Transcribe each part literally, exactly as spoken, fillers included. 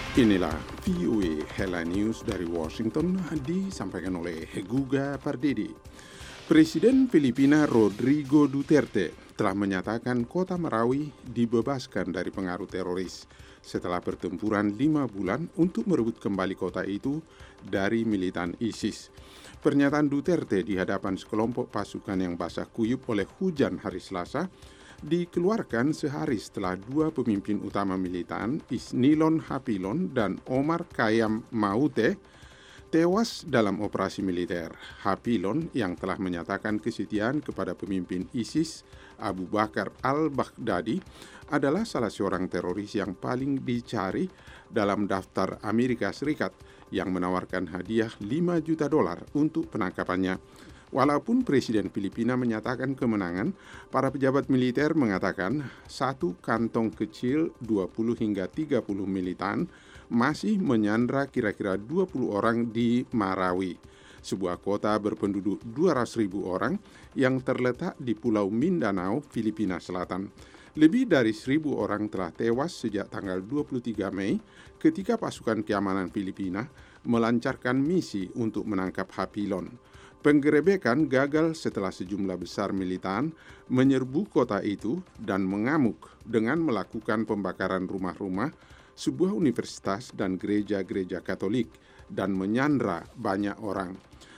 Inilah V O A Headline News dari Washington disampaikan oleh Guga Pardede. Presiden Filipina Rodrigo Duterte telah menyatakan kota Marawi dibebaskan dari pengaruh teroris setelah pertempuran lima bulan untuk merebut kembali kota itu dari militan ISIS. Pernyataan Duterte di hadapan sekelompok pasukan yang basah kuyup oleh hujan hari Selasa dikeluarkan sehari setelah dua pemimpin utama militan, Isnilon Hapilon dan Omar Khayyam Maute, tewas dalam operasi militer. Hapilon yang telah menyatakan kesetiaan kepada pemimpin ISIS, Abu Bakar al-Baghdadi, adalah salah seorang teroris yang paling dicari dalam daftar Amerika Serikat yang menawarkan hadiah lima juta dolar untuk penangkapannya. Walaupun Presiden Filipina menyatakan kemenangan, para pejabat militer mengatakan satu kantong kecil dua puluh hingga tiga puluh militan masih menyandra kira-kira dua puluh orang di Marawi, sebuah kota berpenduduk dua ratus ribu orang yang terletak di Pulau Mindanao, Filipina Selatan. Lebih dari seribu orang telah tewas sejak tanggal dua puluh tiga Mei ketika pasukan keamanan Filipina melancarkan misi untuk menangkap Hapilon. Penggerebekan gagal setelah sejumlah besar militan menyerbu kota itu dan mengamuk dengan melakukan pembakaran rumah-rumah, sebuah universitas dan gereja-gereja Katolik dan menyandra banyak orang.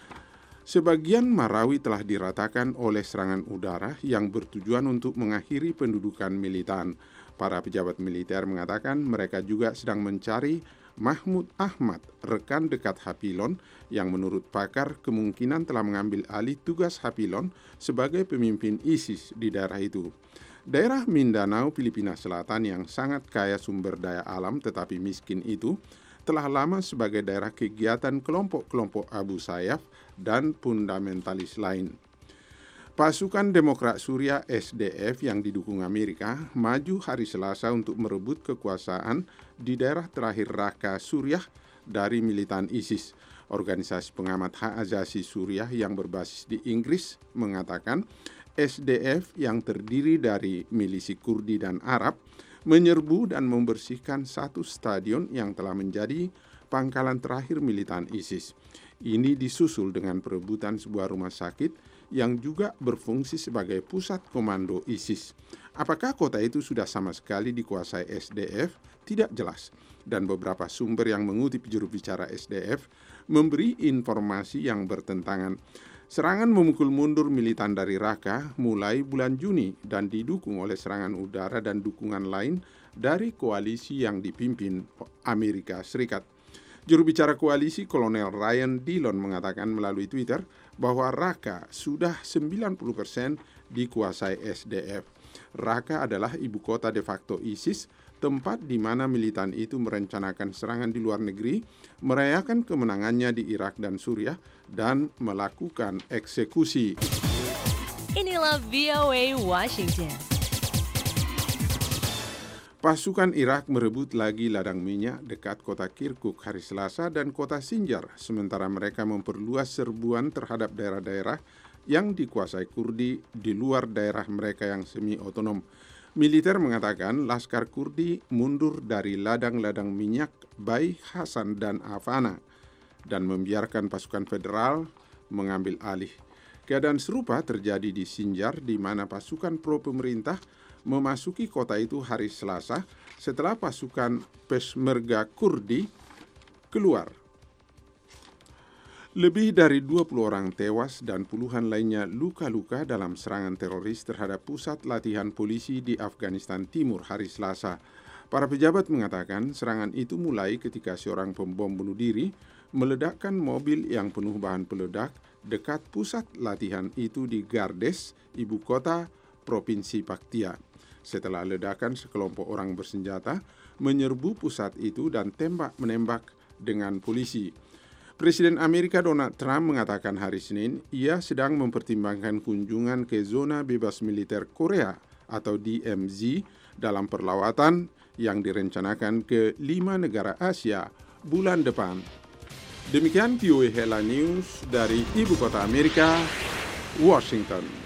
Sebagian Marawi telah diratakan oleh serangan udara yang bertujuan untuk mengakhiri pendudukan militan. Para pejabat militer mengatakan mereka juga sedang mencari Mahmud Ahmad, rekan dekat Hapilon, yang menurut pakar kemungkinan telah mengambil alih tugas Hapilon sebagai pemimpin ISIS di daerah itu. Daerah Mindanao, Filipina Selatan yang sangat kaya sumber daya alam tetapi miskin itu telah lama sebagai daerah kegiatan kelompok-kelompok Abu Sayyaf dan fundamentalis lain. Pasukan Demokrat Suriah S D F yang didukung Amerika maju hari Selasa untuk merebut kekuasaan di daerah terakhir Raqqa, Suriah dari militan ISIS. Organisasi pengamat hak asasi Suriah yang berbasis di Inggris mengatakan S D F yang terdiri dari milisi Kurdi dan Arab menyerbu dan membersihkan satu stadion yang telah menjadi pangkalan terakhir militan ISIS. Ini disusul dengan perebutan sebuah rumah sakit yang juga berfungsi sebagai pusat komando ISIS. Apakah kota itu sudah sama sekali dikuasai S D F? Tidak jelas. Dan beberapa sumber yang mengutip juru bicara S D F memberi informasi yang bertentangan. Serangan memukul mundur militan dari Raqqa mulai bulan Juni dan didukung oleh serangan udara dan dukungan lain dari koalisi yang dipimpin Amerika Serikat. Juru bicara koalisi Kolonel Ryan Dillon mengatakan melalui Twitter bahwa Raqqa sudah sembilan puluh persen dikuasai S D F. Raqqa adalah ibu kota de facto ISIS, tempat di mana militan itu merencanakan serangan di luar negeri, merayakan kemenangannya di Irak dan Suriah, dan melakukan eksekusi. Inilah V O A Washington. Pasukan Irak merebut lagi ladang minyak dekat kota Kirkuk hari Selasa dan kota Sinjar, sementara mereka memperluas serbuan terhadap daerah-daerah yang dikuasai Kurdi di luar daerah mereka yang semi-otonom. Militer mengatakan Laskar Kurdi mundur dari ladang-ladang minyak Bai Hasan dan Havana dan membiarkan pasukan federal mengambil alih. Keadaan serupa terjadi di Sinjar di mana pasukan pro-pemerintah memasuki kota itu hari Selasa setelah pasukan Peshmerga Kurdi keluar. Lebih dari dua puluh orang tewas dan puluhan lainnya luka-luka dalam serangan teroris terhadap pusat latihan polisi di Afghanistan Timur hari Selasa. Para pejabat mengatakan serangan itu mulai ketika seorang pembom bunuh diri meledakkan mobil yang penuh bahan peledak dekat pusat latihan itu di Gardes, ibu kota Provinsi Paktia. Setelah ledakan, sekelompok orang bersenjata menyerbu pusat itu dan tembak-menembak dengan polisi. Presiden Amerika Donald Trump mengatakan hari Senin ia sedang mempertimbangkan kunjungan ke zona bebas militer Korea atau D M Z dalam perlawatan yang direncanakan ke lima negara Asia bulan depan. Demikian V O A Headline News dari Ibu Kota Amerika, Washington.